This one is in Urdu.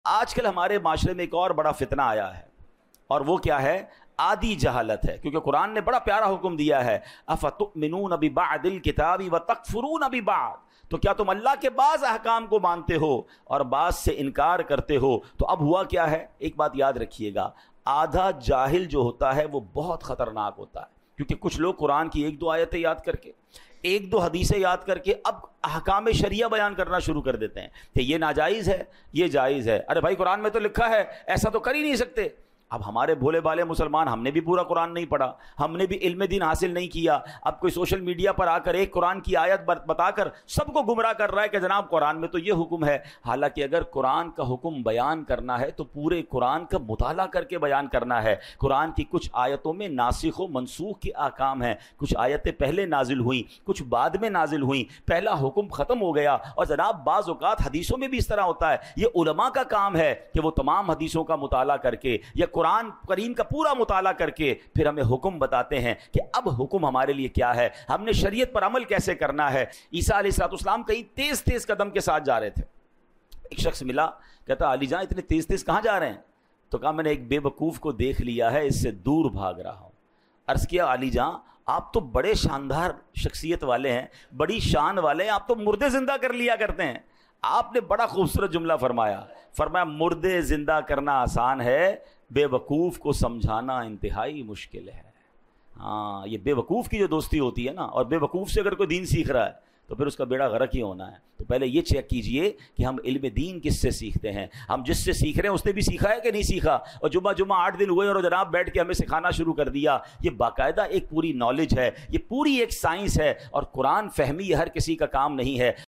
آج کل ہمارے معاشرے میں ایک اور بڑا فتنہ آیا ہے، اور وہ کیا ہے؟ آدھی جہالت ہے، کیونکہ قرآن نے بڑا پیارا حکم دیا ہے، افتؤمنون ببعض الکتاب وتکفرون ببعض، تو کیا تم اللہ کے بعض احکام کو مانتے ہو اور بعض سے انکار کرتے ہو؟ تو اب ہوا کیا ہے؟ ایک بات یاد رکھیے گا، آدھا جاہل جو ہوتا ہے وہ بہت خطرناک ہوتا ہے، کیونکہ کچھ لوگ قرآن کی ایک دو آیتیں یاد کر کے، ایک دو حدیثیں یاد کر کے اب احکام شریعہ بیان کرنا شروع کر دیتے ہیں کہ یہ ناجائز ہے، یہ جائز ہے۔ ارے بھائی قرآن میں تو لکھا ہے، ایسا تو کر ہی نہیں سکتے۔ اب ہمارے بھولے بالے مسلمان، ہم نے بھی پورا قرآن نہیں پڑھا، ہم نے بھی علم دین حاصل نہیں کیا، اب کوئی سوشل میڈیا پر آ کر ایک قرآن کی آیت بتا کر سب کو گمراہ کر رہا ہے کہ جناب قرآن میں تو یہ حکم ہے۔ حالانکہ اگر قرآن کا حکم بیان کرنا ہے تو پورے قرآن کا مطالعہ کر کے بیان کرنا ہے۔ قرآن کی کچھ آیتوں میں ناسخ و منسوخ کے احکام ہیں، کچھ آیتیں پہلے نازل ہوئیں، کچھ بعد میں نازل ہوئیں، پہلا حکم ختم ہو گیا۔ اور جناب بعض اوقات حدیثوں میں بھی اس طرح ہوتا ہے، یہ علماء کا کام ہے کہ وہ تمام حدیثوں کا مطالعہ کر کے یا قرآن کریم کا پورا مطالعہ کر کے پھر ہمیں حکم بتاتے ہیں کہ اب حکم ہمارے لیے کیا ہے، ہم نے شریعت پر عمل کیسے کرنا ہے۔ عیسیٰ علیہ السلام کئی تیز تیز قدم کے ساتھ جا رہے تھے، ایک شخص ملا، کہتا علی جان اتنے تیز تیز کہاں جا رہے ہیں؟ تو کہا میں نے ایک بے وقوف کو دیکھ لیا ہے، اس سے دور بھاگ رہا ہوں۔ عرض کیا علی جان آپ تو بڑے شاندار شخصیت والے ہیں، بڑی شان والے ہیں، آپ تو مردے زندہ کر لیا کرتے ہیں۔ آپ نے بڑا خوبصورت جملہ فرمایا مردے زندہ کرنا آسان ہے، بے وقوف کو سمجھانا انتہائی مشکل ہے۔ ہاں، یہ بے وقوف کی جو دوستی ہوتی ہے نا، اور بے وقوف سے اگر کوئی دین سیکھ رہا ہے تو پھر اس کا بیڑا غرق ہی ہونا ہے۔ تو پہلے یہ چیک کیجئے کہ ہم علم دین کس سے سیکھتے ہیں، ہم جس سے سیکھ رہے ہیں اس نے بھی سیکھا ہے کہ نہیں سیکھا۔ اور جمعہ 8 دن ہوئے اور جناب بیٹھ کے ہمیں سکھانا شروع کر دیا، یہ باقاعدہ ایک پوری نالج ہے، یہ پوری ایک سائنس ہے، اور قرآن فہمی یہ ہر کسی کا کام نہیں ہے۔